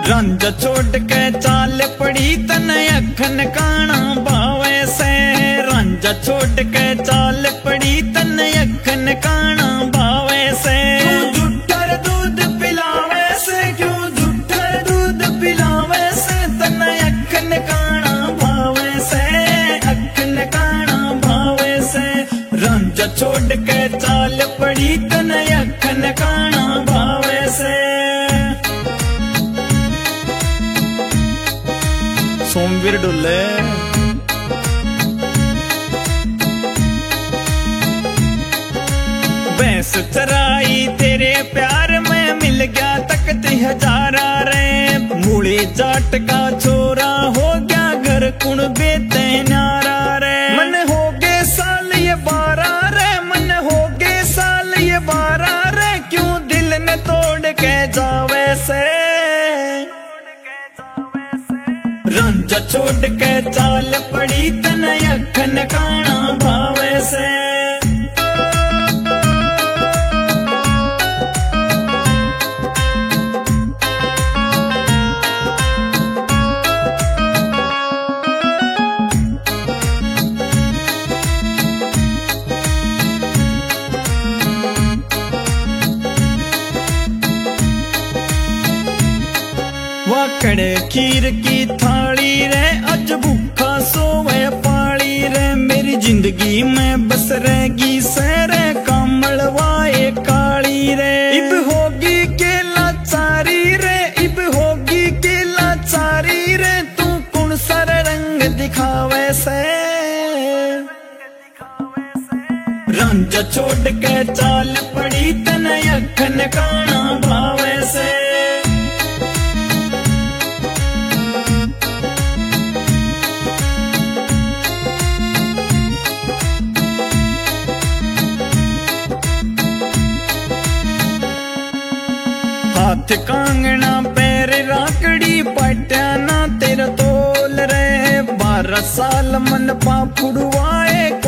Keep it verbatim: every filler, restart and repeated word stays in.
रंज छोड़ के चाल पड़ी तने अखन काना भावे से। रंज छोड़ के चाल पड़ी तने अखन काना भावे से। क्यों झूठर दूध पिलावे से, क्यों झूठर दूध पिलावे से, तने अखन काना भावे से, अखन काना भावे से। रंज छोड़ के चाल पड़ी तने अखन काना भावे से। सोमवीर डुल्ले भैंस चराई तेरे प्यार में मिल गया तकती हजारा रे। मूली जाट का छोरा हो गया घर कुण बेते नारा रे। मन हो गए साल ये बारह रे, मन हो गए साल ये बारह रे। क्यों दिल ने तोड़ के जावे से। रंज छोड़ के चाल पड़ी तने अखन काना भावे से। वाकड़े खीर की थाली रे, अज भूखा सोवे पाली रे। मेरी जिंदगी में बस रहेगी सहरे कमलवाए काली रे। इब होगी के लाचारी रे, इब होगी के लाचारी रे। तू कौन सर रंग दिखावे से। रंज छोड़ के चाल पड़ी तने अखन काना भावे से। हाथ कांगना पैर राकड़ी पट्याना तेरा तोल रे। बारह साल मन पापुड़वाए